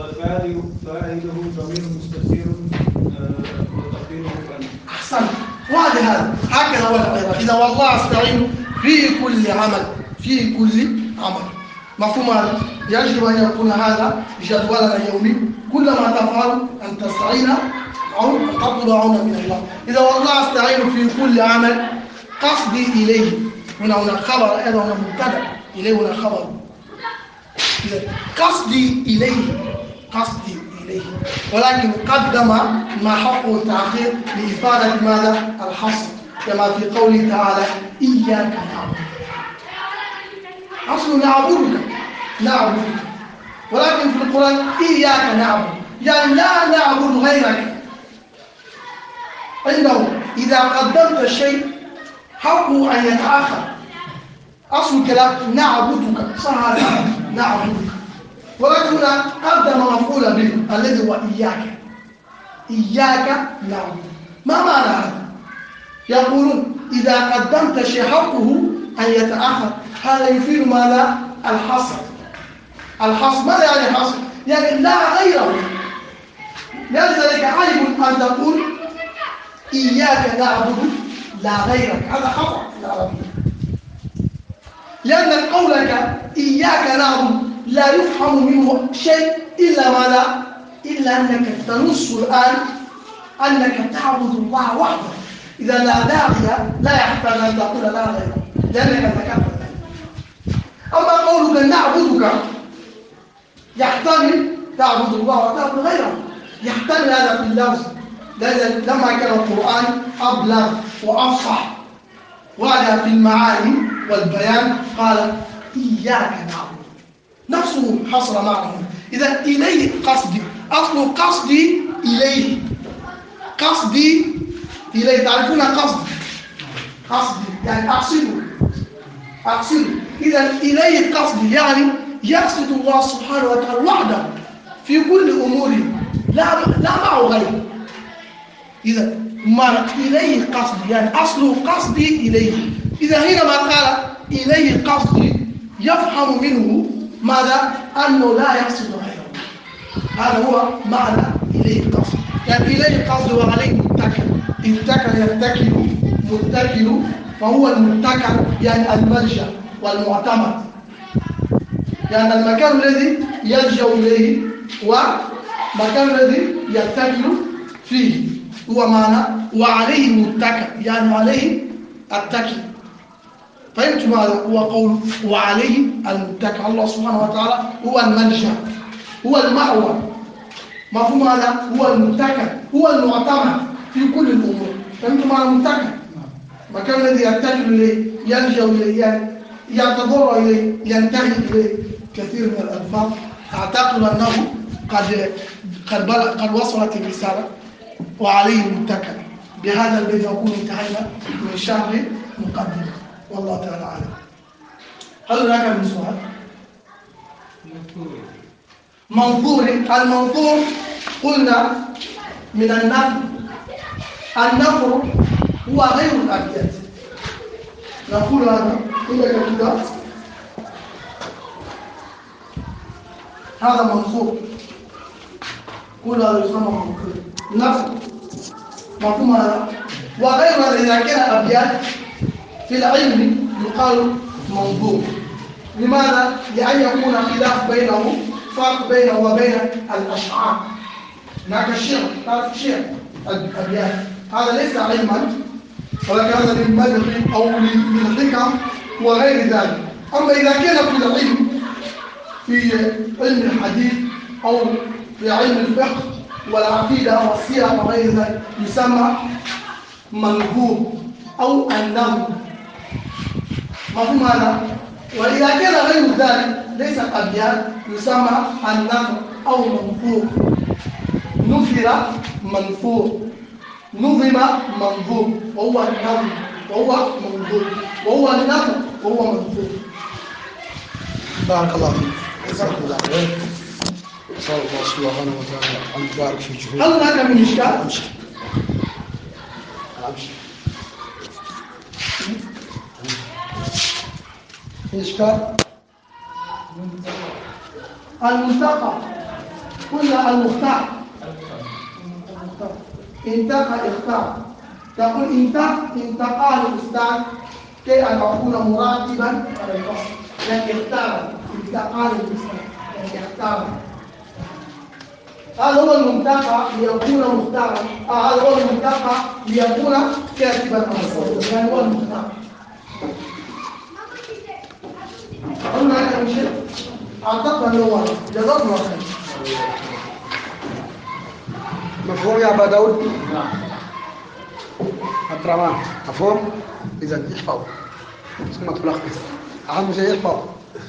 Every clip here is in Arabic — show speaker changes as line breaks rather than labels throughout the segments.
فاعله ضمير مستتر وتقديره أنت.
أحسنت. وهذا هكذا هو العبارة. إذا والله أستعين في كل عمل، في كل عمل. مفهوم هذا؟ يجب أن يكون هذا جدولنا اليومي. كلما تفعل أن تستعين أو أن تطلب عونا من الله. إذا والله أستعين في كل عمل قصدي إليه. هنا خبر، أيضا هنا مبتدأ، إليه هنا خبر. قصدي إليه، ولكن قدم ما حقه التأخير لإفادة ماذا؟ الحصر، كما في قوله تعالى إياك نعبد. أصل نعبدك، ولكن في القرآن إياك نعبد، يعني لا نعبد غيرك. عنده إذا قدمت الشيء حقه أن يتأخر. أصل الكلام نعبدك، صح نعبدك، ولكن قدم مفعول به الذي هو إياك نعبد. ما معنى هذا؟ يقولون إذا قدمت شيء حقه أن يتأخر، هذا يفيد ماذا؟ الحصر. ماذا يعني الحصر؟ يعني لا غيره. لذلك عيب أن تقول إياك نعبد لا غيرك، هذا خطأ في العربية، لأن قولك إياك نعبد لا يفهم منه شيء إلا ماذا؟ إلا أنك تنص الآن أنك تعبد الله وحده. إذا لا داعي لا يحتاج أن تقول لا غيره، لأنك ذكرت ذلك. أما قولك نعبدك يحتمل تعبد الله وتعبد غيره، يحتمل هذا في اللفظ. لما كان القرآن أبلغ وأفصح وهذا في المعاني والبيان قال إياك نعبد، نفسه حصر معه. إذا إليه قصدي، أصل قصدي إليه، تعرفون قصدي يعني أقصده. إذا إليه قصدي يعني يقصد الله سبحانه وتعالى وحده في كل أموره، لا معه غيره. إذا ما إليه قصدي يعني أصل قصدي إليه. إذا حينما قال إليه قصدي يفهم منه ماذا؟ أنه لا يقصد غيره. هذا هو معنى إليه قصدي، يعني إليه قصدي وعليه متكل. اتكل يتكل، متكل، فهو المتكل يعني الملجأ والمعتمد، يعني المكان الذي يلجأ إليه ومكان الذي يتكل فيه هو معنى وعليه متكل، يعني عليه التكل. فهمت ماذا هو قول وعليه المتكل؟ الله سبحانه وتعالى هو الملجأ، هو المأوى. مفهوم هذا؟ هو المتكل، هو المعتمد في كل الأمور. فهمت معنى المتكل؟ المكان الذي يتكل إليه، يلجأ إليه، يعني يتضرع إليه، ينتهي إليه. كثير من الألفاظ أعتقد أنه قد وصلت الرسالة وعليه المتكل. بهذا الذي يكون انتهينا من شهر مقدمة، والله تعالى أعلم. هل هناك من سؤال؟ المنظور قلنا من النفر هو غير الأبيات. نقول هذا كده هذا منظور، كل هذا يسمى منظور نفر. مفهوم هذا؟ وغير هذا إذا كان أبيات في العلم يقال منظور. لماذا؟ لأن يكون خلاف بينه، فرق بينه وبين الأشعار. هناك الشعر، تعرف الشعر الأبيات، هذا ليس علما، ولكن هذا للمدح أو للحكم وغير ذلك. أما إذا كان في العلم، في علم الحديث أو في علم الفقه والعقيدة والسيرة وغير ذلك يسمى منظور أو النظم. مفهوم هذا؟ وإذا كان غير ذلك ليس أبيات يسمى النظم أو منظور. نثر منثور، نظم منظور، وهو النظم وهو منظور، وهو النظم وهو منظور.
بارك الله فيك، جزاك الله خير. صلى الله سبحانه وتعالى أن يبارك في جهودك.
هل هناك من إشكال؟
أمشي.
إشكال؟ المنتقى قلنا المختار انتقى اختار. تقول انتقى الأستاذ كي أن أكون مراتبا على الفصل، لكن اختار انتقى الأستاذ يعني اختار. هذا هو المنتقى ليكون مختارا، هذا هو المنتقى ليكون كاتبا على الفصل، يعني هو المختار. قلنا هذا شيء أعتقد أنه واضح. جزاكم الله خير.
مفهوم يا أبا داود؟ عبد الرحمن مفهوم؟ إذا احفظ ثم تلخص. أهم شيء احفظ.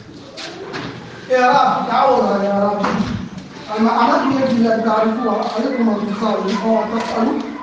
يا رب تعود يا رب. المعامات يجب أن تعرفوها عليكم أن تصلوا أو تسألوا